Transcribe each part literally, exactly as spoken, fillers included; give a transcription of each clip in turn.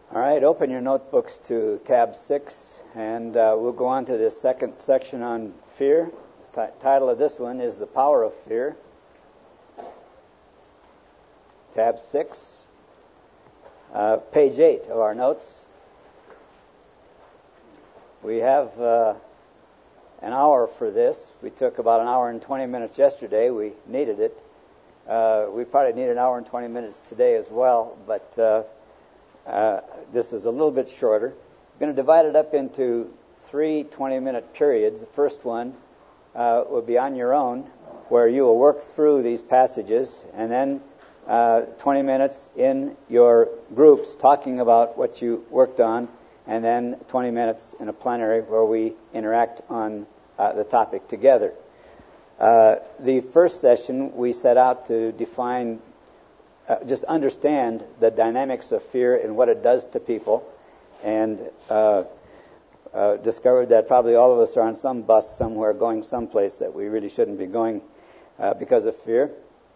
All right, open your notebooks to tab six, and uh, we'll go on to the second section on fear. The t- title of this one is The Power of Fear. Tab six, uh, page eight of our notes. We have uh, an hour for this. We took about an hour and twenty minutes yesterday. We needed it. Uh, we probably need an hour and twenty minutes today as well, but uh, uh, this is a little bit shorter. I'm going to divide it up into three twenty-minute periods. The first one uh, will be on your own, where you will work through these passages, and then uh, twenty minutes in your groups talking about what you worked on, and then twenty minutes in a plenary where we interact on uh, the topic together. Uh, the first session, we set out to define, uh, just understand the dynamics of fear and what it does to people, and uh, uh, discovered that probably all of us are on some bus somewhere going someplace that we really shouldn't be going uh, because of fear.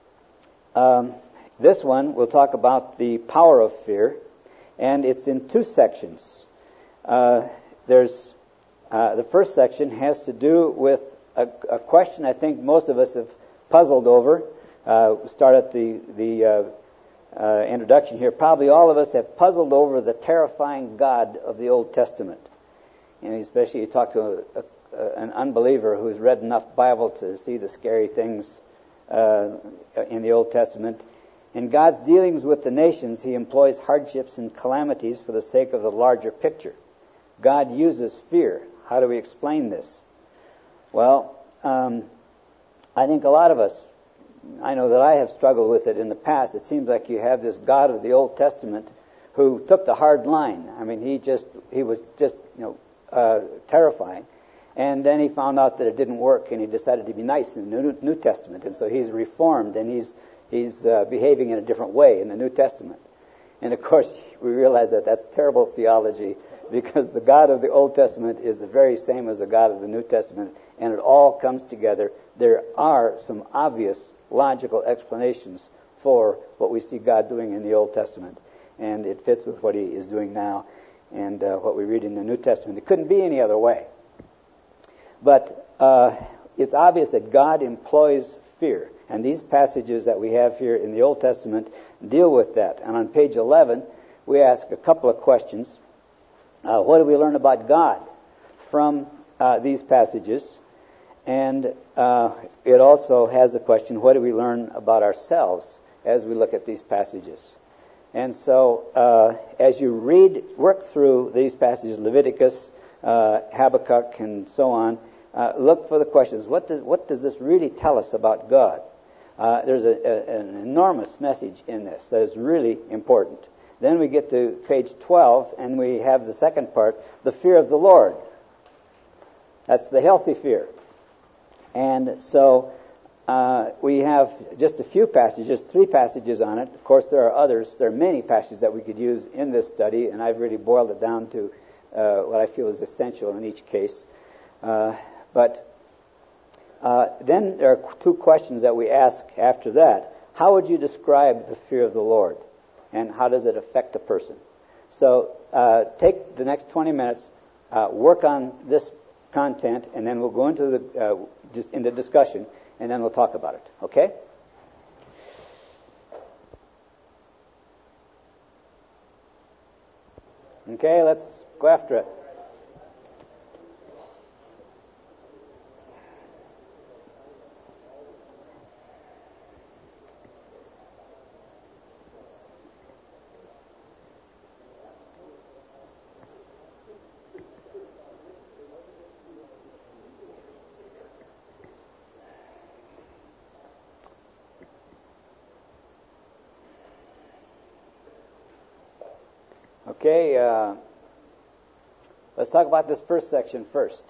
Um, this one, we'll talk about the power of fear, and it's in two sections. Uh, there's uh, the first section has to do with a, a question I think most of us have puzzled over. Uh, start at the the uh, uh, introduction here. Probably all of us have puzzled over the terrifying God of the Old Testament, and especially you talk to a, a, an unbeliever who's read enough Bible to see the scary things uh, in the Old Testament. In God's dealings with the nations, He employs hardships and calamities for the sake of the larger picture. God uses fear. How do we explain this? Well, um, I think a lot of us, I know that I have struggled with it in the past. It seems like you have this God of the Old Testament who took the hard line. I mean, he just, he was just, you know, uh, terrifying. And then he found out that it didn't work, and he decided to be nice in the New, New Testament. And so he's reformed, and he's he's uh, behaving in a different way in the New Testament. And of course, we realize that that's terrible theology, because the God of the Old Testament is the very same as the God of the New Testament, and it all comes together. There are some obvious logical explanations for what we see God doing in the Old Testament, and it fits with what He is doing now and uh, what we read in the New Testament. It couldn't be any other way. But uh, it's obvious that God employs fear, and these passages that we have here in the Old Testament deal with that. And on page eleven, we ask a couple of questions. Uh, what do we learn about God from uh, these passages? And uh, it also has the question, what do we learn about ourselves as we look at these passages? And so uh, as you read, work through these passages, Leviticus, uh, Habakkuk, and so on, uh, look for the questions. What does, what does this really tell us about God? Uh, there's a, a, an enormous message in this that is really important. Then we get to page twelve, and we have the second part, the fear of the Lord. That's the healthy fear. And so uh, we have just a few passages, three passages on it. Of course, there are others. There are many passages that we could use in this study, and I've really boiled it down to uh, what I feel is essential in each case. Uh, but uh, then there are two questions that we ask after that. How would you describe the fear of the Lord? And how does it affect a person? So uh, take the next twenty minutes, uh, work on this content, and then we'll go into the uh, just into discussion, and then we'll talk about it. Okay? Okay, let's go after it. Okay, uh, let's talk about this first section first.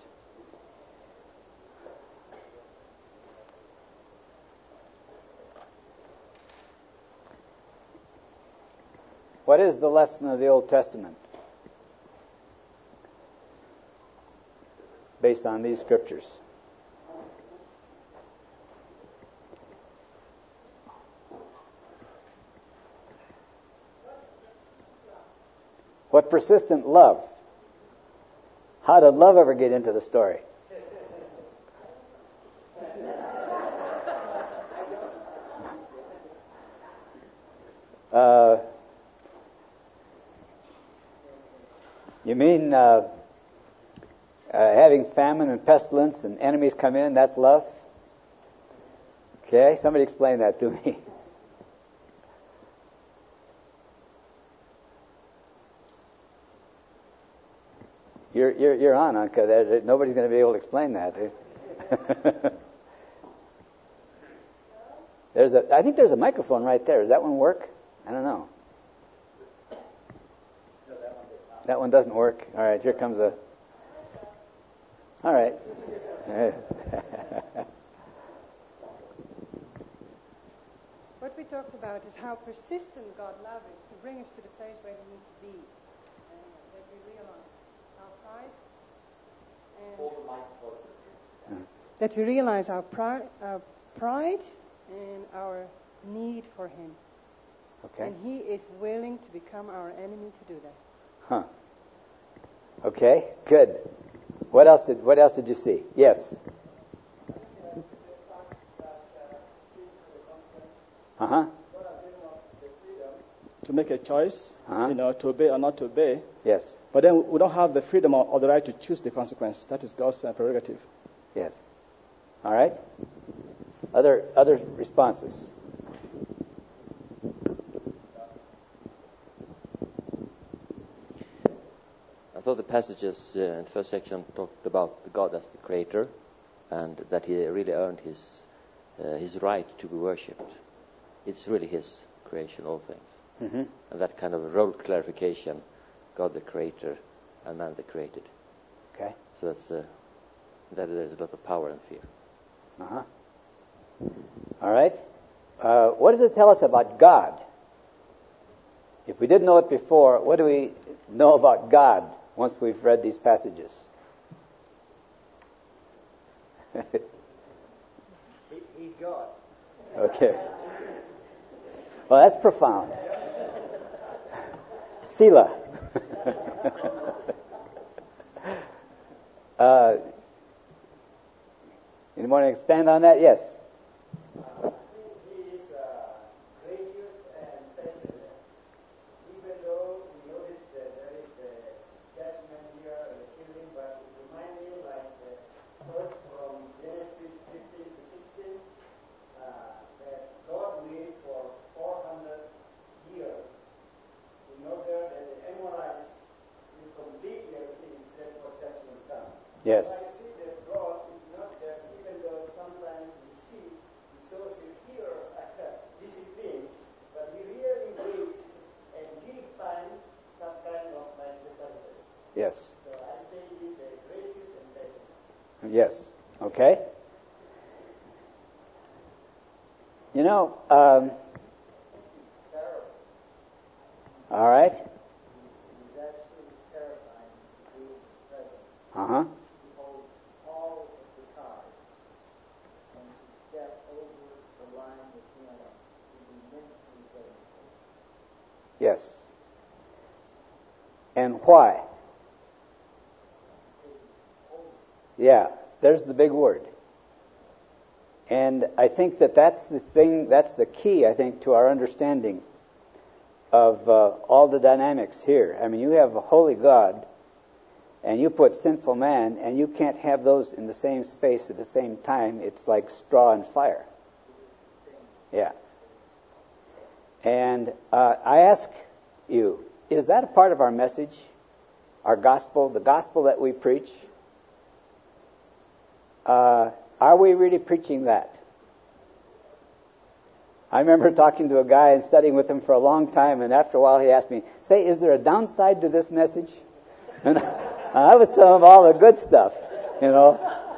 What is the lesson of the Old Testament based on these scriptures? What persistent love? How did love ever get into the story? Uh, you mean uh, uh, having famine and pestilence and enemies come in, that's love? Okay, somebody explain that to me. You're, you're, you're on, Anka. Nobody's going to be able to explain that. There's a, I think there's a microphone right there. Does that one work? I don't know. That one doesn't work. All right, here comes a... All right. What we talked about is how persistent God love is to bring us to the place where we need to be. And that we realize our pride. And that we realize our, pri- our pride and our need for Him. Okay. And He is willing to become our enemy to do that. Huh. Okay, good. What else did What else did you see? Yes. Uh huh. To make a choice, uh-huh. you know, to obey or not to obey. Yes. But then we don't have the freedom or, or the right to choose the consequence. That is God's uh, prerogative. Yes. All right. Other other responses. I thought the passages uh, in the first section talked about God as the creator, and that He really earned His uh, His right to be worshipped. It's really His creation, all things. Mm-hmm. And that kind of role clarification, God the creator and man the created. Okay. So that's uh, that there's a lot of power and fear. Uh-huh. All right. Uh, what does it tell us about God? If we didn't know it before, what do we know about God once we've read these passages? He's God. Okay. Well, that's profound. Sila. uh, you want to expand on that? Yes. He is uh, gracious and passionate. Even though we notice that there is the judgment here and the killing, but it reminds me like the verse from Genesis fifteen to sixteen, uh, that God waited for four hundred years in order that the Amorites will complete their sins before judgment comes. Yes. So I see that God is not that, even though sometimes we see He shows severe discipline, but He really waits and give time some kind of like repentance. Yes. So I say He's a gracious and patient. Yes. Okay. You know, um, all right. He's actually terrifying to be in His presence. Uh-huh. He holds all of the cards, and to step over the line with Him is immensely painful. Yes. And why? Yeah, there's the big word. And I think that that's the thing, that's the key, I think, to our understanding of uh, all the dynamics here. I mean, you have a holy God, and you put sinful man, and you can't have those in the same space at the same time. It's like straw and fire. Yeah. And uh, I ask you, is that a part of our message, our gospel, the gospel that we preach? Uh, are we really preaching that? I remember talking to a guy and studying with him for a long time, and after a while he asked me, say, is there a downside to this message? And I was telling him all the good stuff, you know.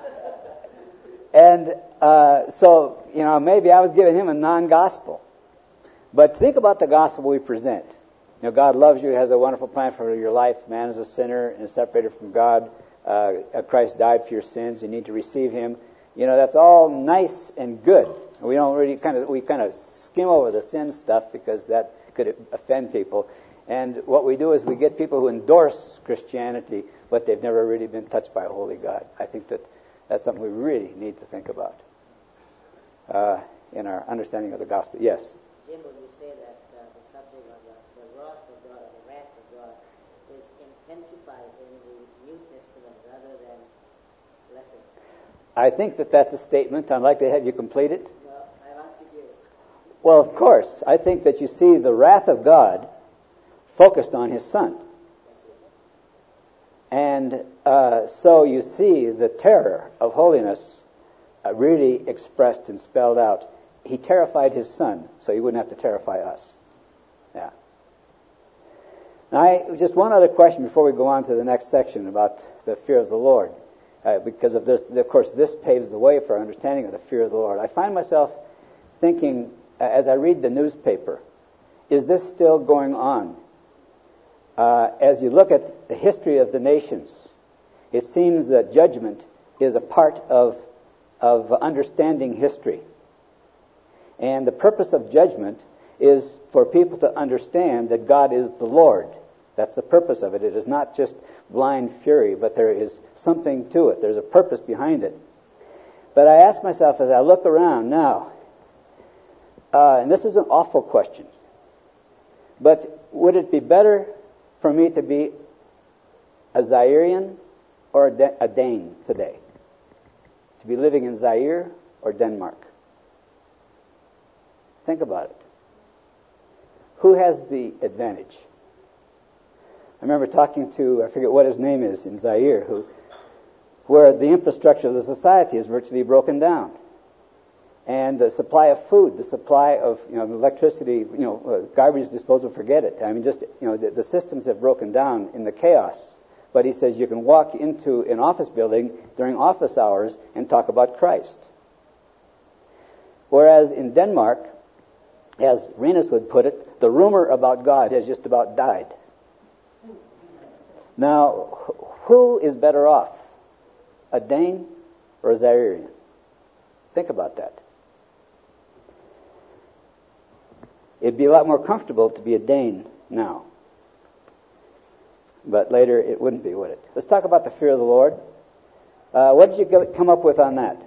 And uh, so, you know, maybe I was giving him a non-gospel. But think about the gospel we present. You know, God loves you, has a wonderful plan for your life. Man is a sinner and is separated from God. Uh, Christ died for your sins. You need to receive Him. You know, that's all nice and good. We don't really kind of we kind of skim over the sin stuff because that could offend people. And what we do is we get people who endorse Christianity, but they've never really been touched by a holy God. I think that that's something we really need to think about uh, in our understanding of the gospel. Yes? Jim, when you say that uh, the subject of the, the wrath of God or the wrath of God is intensified in the New Testament rather than lessened? I think that that's a statement. I'd like to have you complete it. No, I'm asking you. Well, of course. I think that you see the wrath of God focused on His Son. And uh, so you see the terror of holiness uh, really expressed and spelled out. He terrified His Son, so He wouldn't have to terrify us. Yeah. Now, I, just one other question before we go on to the next section about the fear of the Lord. Uh, because of this, of course, this paves the way for our understanding of the fear of the Lord. I find myself thinking, uh, as I read the newspaper, is this still going on? Uh, as you look at the history of the nations, it seems that judgment is a part of, of understanding history. And the purpose of judgment is for people to understand that God is the Lord. That's the purpose of it. It is not just blind fury, but there is something to it. There's a purpose behind it. But I ask myself as I look around now, uh, and this is an awful question, but would it be better for me to be a Zairean or a Dane today? To be living in Zaire or Denmark? Think about it. Who has the advantage? I remember talking to, I forget what his name is, in Zaire, who, where the infrastructure of the society is virtually broken down. And the supply of food, the supply of, you know, electricity, you know, uh, garbage disposal, forget it. I mean, just, you know, the, the systems have broken down in the chaos. But he says you can walk into an office building during office hours and talk about Christ. Whereas in Denmark, as Renus would put it, the rumor about God has just about died. Now, who is better off? A Dane or a Zairean? Think about that. It'd be a lot more comfortable to be a Dane now. But later it wouldn't be, would it? Let's talk about the fear of the Lord. Uh, what did you come up with on that?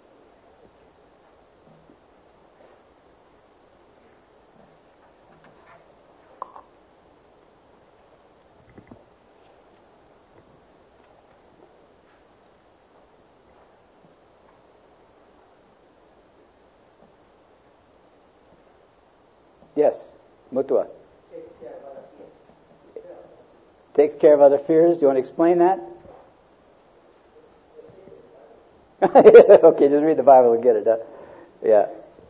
Yes, Mutua. Takes care of other fears. You want to explain that? Okay, just read the Bible and get it. Huh? Yeah.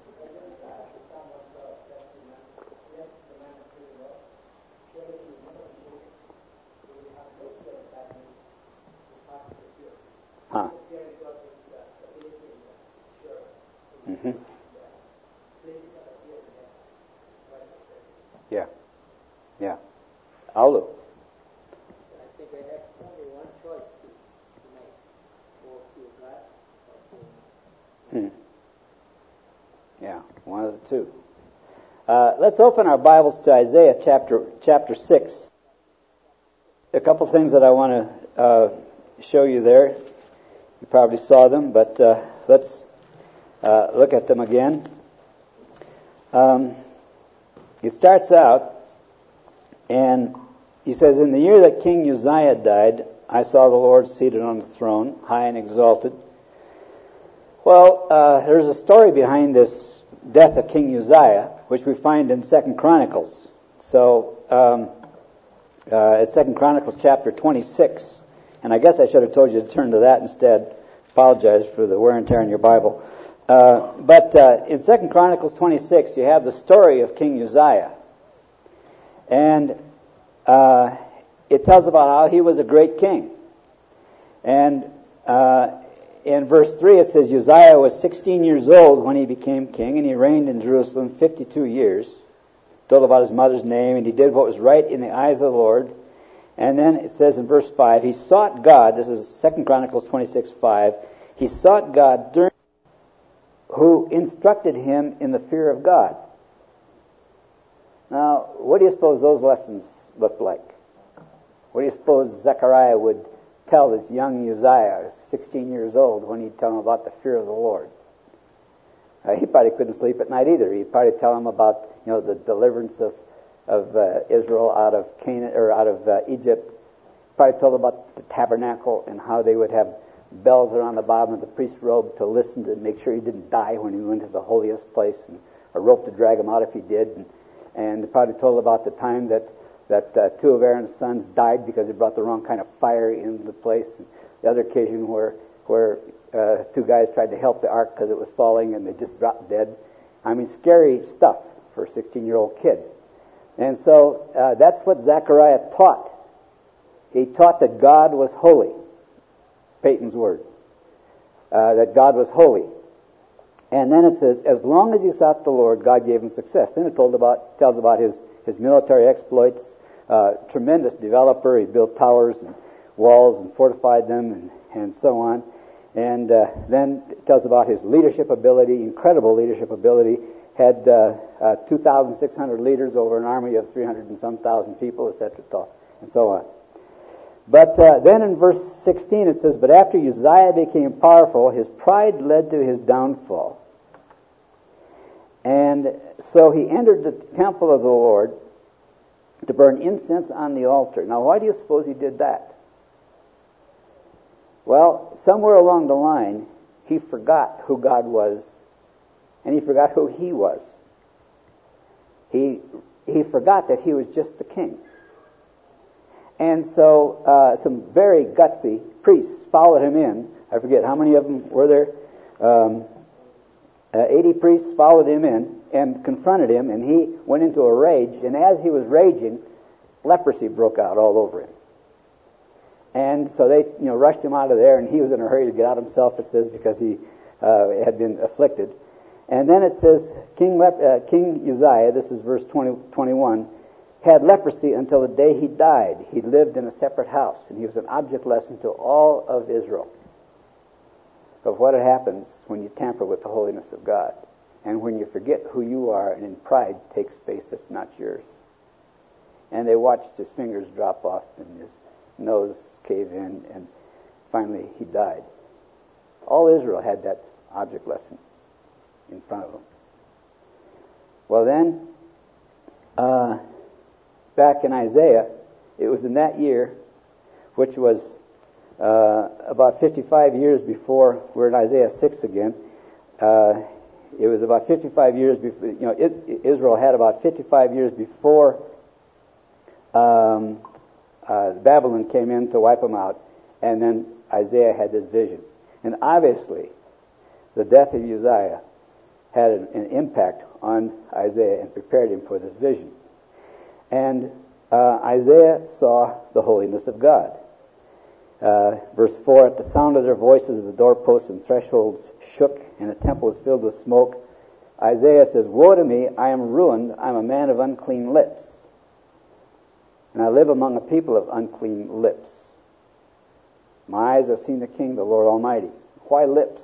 Huh. Mm-hmm. Yeah. Yeah. Aulu. I think I have only one choice to, to make. Or fear God or fear. Hmm. Yeah, one of the two. Uh, let's open our Bibles to Isaiah chapter chapter six. A couple things that I want to uh, show you there. You probably saw them, but uh, let's uh, look at them again. Um, It starts out, and he says, "In the year that King Uzziah died, I saw the Lord seated on the throne, high and exalted." Well, uh, there's a story behind this death of King Uzziah, which we find in Second Chronicles. So, um, uh, it's Second Chronicles chapter twenty-six, and I guess I should have told you to turn to that instead. Apologize for the wear and tear in your Bible. Uh, but uh, in Second Chronicles twenty-six, you have the story of King Uzziah. And uh, it tells about how he was a great king. And uh, in verse three, it says, Uzziah was sixteen years old when he became king, and he reigned in Jerusalem fifty-two years. Told about his mother's name, and he did what was right in the eyes of the Lord. And then it says in verse five, he sought God. This is Second Chronicles twenty-six five. He sought God during who instructed him in the fear of God. Now, what do you suppose those lessons look like? What do you suppose Zechariah would tell this young Uzziah, sixteen years old, when he'd tell him about the fear of the Lord? Uh, he probably couldn't sleep at night either. He'd probably tell him about, you know, the deliverance of of uh, Israel out of Canaan or out of uh, Egypt. Probably told about the tabernacle and how they would have bells around the bottom of the priest's robe to listen to make sure he didn't die when he went to the holiest place, and a rope to drag him out if he did. And, and probably told about the time that that uh, two of Aaron's sons died because they brought the wrong kind of fire into the place. And the other occasion where where uh, two guys tried to help the ark because it was falling and they just dropped dead. I mean, scary stuff for a sixteen-year-old kid. And so uh, that's what Zechariah taught. He taught that God was holy. Peyton's word. Uh, that God was holy. And then it says, as long as he sought the Lord, God gave him success. Then it told about, tells about his, his military exploits. Uh, tremendous developer. He built towers and walls and fortified them and, and so on. And uh, then it tells about his leadership ability, incredible leadership ability. Had uh, uh, two thousand six hundred leaders over an army of three hundred and some thousand people, et cetera, and so on. But uh, then in verse sixteen it says, but after Uzziah became powerful, his pride led to his downfall. And so he entered the temple of the Lord to burn incense on the altar. Now, why do you suppose he did that? Well, somewhere along the line, he forgot who God was, and he forgot who he was. He he forgot that he was just the king. And so uh, some very gutsy priests followed him in. I forget how many of them were there. Um, uh, eighty priests followed him in and confronted him, and he went into a rage. And as he was raging, leprosy broke out all over him. And so they, you know, rushed him out of there, and he was in a hurry to get out himself, it says, because he uh, had been afflicted. And then it says, King, Lep- uh, King Uzziah, this is verse twenty, twenty-one, had leprosy until the day he died. He lived in a separate house, and he was an object lesson to all of Israel of what happens when you tamper with the holiness of God, and when you forget who you are and in pride take space that's not yours. And they watched his fingers drop off and his nose cave in, and finally he died. All Israel had that object lesson in front of them. Well then, uh, back in Isaiah, it was in that year, which was uh, about fifty-five years before, we're in Isaiah six again, uh, it was about fifty-five years before, you know, it, Israel had about fifty-five years before um, uh, Babylon came in to wipe them out, and then Isaiah had this vision. And obviously, the death of Uzziah had an, an impact on Isaiah and prepared him for this vision. And uh, Isaiah saw the holiness of God. Uh, verse four, at the sound of their voices, the doorposts and thresholds shook, and the temple was filled with smoke. Isaiah says, woe to me, I am ruined, I am a man of unclean lips. And I live among a people of unclean lips. My eyes have seen the King, the Lord Almighty. Why lips?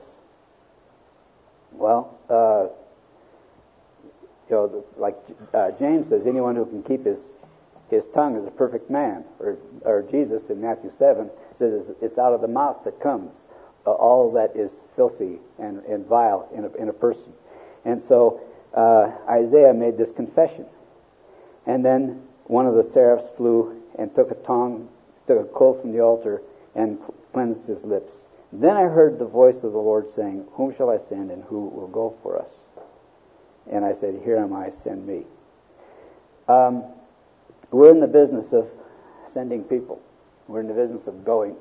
Well, uh, you know, like uh, James says, anyone who can keep his his tongue is a perfect man. Or, or Jesus in Matthew seven says it's out of the mouth that comes uh, all that is filthy and, and vile in a, in a person. And so uh, Isaiah made this confession. And then one of the seraphs flew and took a tongue, took a coal from the altar and cleansed his lips. Then I heard the voice of the Lord saying, whom shall I send and who will go for us? And I said, here am I, send me. Um, we're in the business of sending people. We're in the business of going.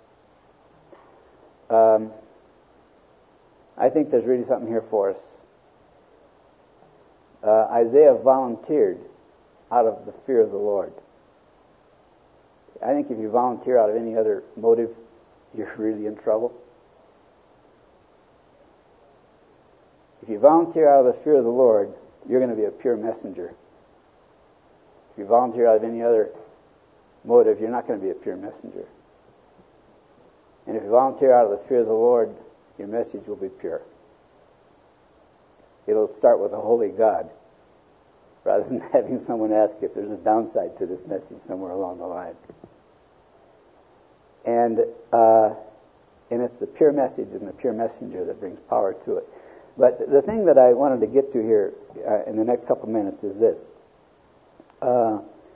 Um, I think there's really something here for us. Uh, Isaiah volunteered out of the fear of the Lord. I think if you volunteer out of any other motive, you're really in trouble. If you volunteer out of the fear of the Lord, you're going to be a pure messenger. If you volunteer out of any other motive, you're not going to be a pure messenger. And if you volunteer out of the fear of the Lord, your message will be pure. It'll start with a holy God rather than having someone ask if there's a downside to this message somewhere along the line. And uh, and it's the pure message and the pure messenger that brings power to it. But the thing that I wanted to get to here uh, in the next couple of minutes is this. Uh,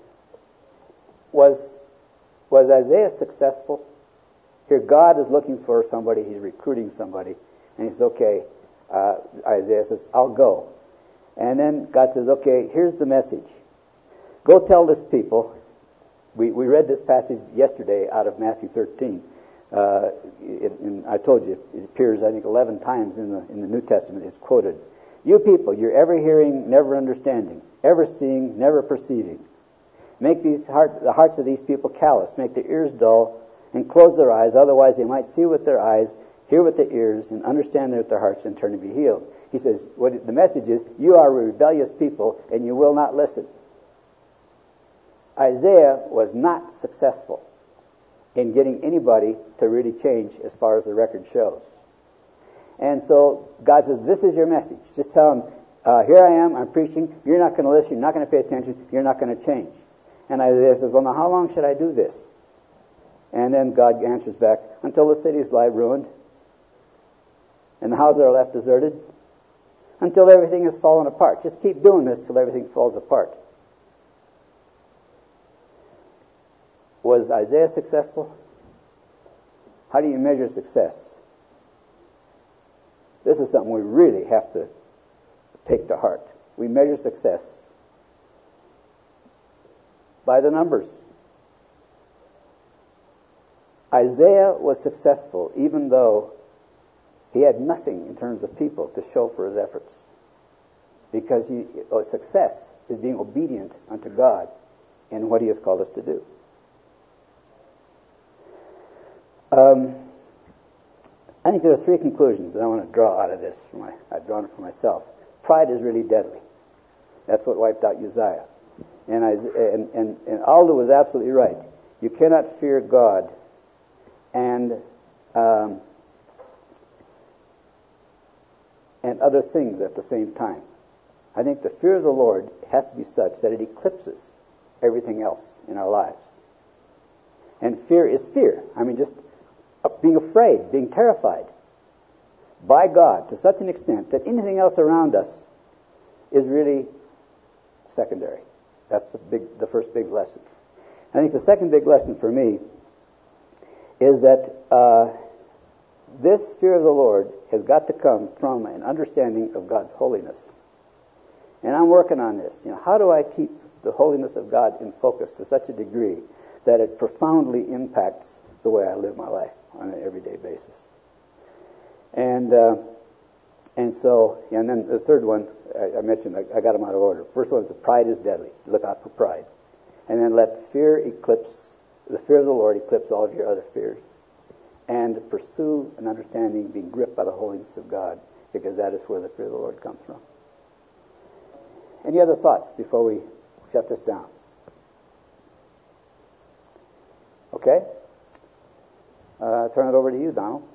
was was Isaiah successful? Here God is looking for somebody, he's recruiting somebody, and he says, okay, uh, Isaiah says, I'll go. And then God says, okay, here's the message. Go tell this people. We, we read this passage yesterday out of Matthew thirteen. Uh, it, and I told you, it appears, I think, eleven times in the in the New Testament. It's quoted. You people, you're ever hearing, never understanding, ever seeing, never perceiving. Make these heart, the hearts of these people callous, make their ears dull, and close their eyes, otherwise they might see with their eyes, hear with their ears, and understand with their hearts, and turn to be healed. He says, what the message is, you are a rebellious people, and you will not listen. Isaiah was not successful in getting anybody to really change as far as the record shows. And so God says, this is your message. Just tell them, uh, here I am, I'm preaching, you're not going to listen, you're not going to pay attention, you're not going to change. And Isaiah says, well, now how long should I do this? And then God answers back, until the cities lie ruined, and the houses are left deserted, until everything has fallen apart. Just keep doing this till everything falls apart. Was Isaiah successful? How do you measure success? This is something we really have to take to heart. We measure success by the numbers. Isaiah was successful even though he had nothing in terms of people to show for his efforts. Because he, oh, success is being obedient unto God in what he has called us to do. Um, I think there are three conclusions that I want to draw out of this. For my, I've drawn it for myself. Pride is really deadly. That's what wiped out Uzziah. And, Isaiah, and, and, and Aldo was absolutely right. You cannot fear God and um, and other things at the same time. I think the fear of the Lord has to be such that it eclipses everything else in our lives. And fear is fear. I mean, just being afraid, being terrified by God to such an extent that anything else around us is really secondary. That's the big, the first big lesson. I think the second big lesson for me is that uh, this fear of the Lord has got to come from an understanding of God's holiness. And I'm working on this. You know, how do I keep the holiness of God in focus to such a degree that it profoundly impacts the way I live my life on an everyday basis? And uh, and so, and then the third one, I, I mentioned, I, I got them out of order. First one is the pride is deadly. Look out for pride. And then let fear eclipse, the fear of the Lord eclipse all of your other fears. And pursue an understanding, being gripped by the holiness of God, because that is where the fear of the Lord comes from. Any other thoughts before we shut this down? Okay? Uh, turn it over to you, Donald.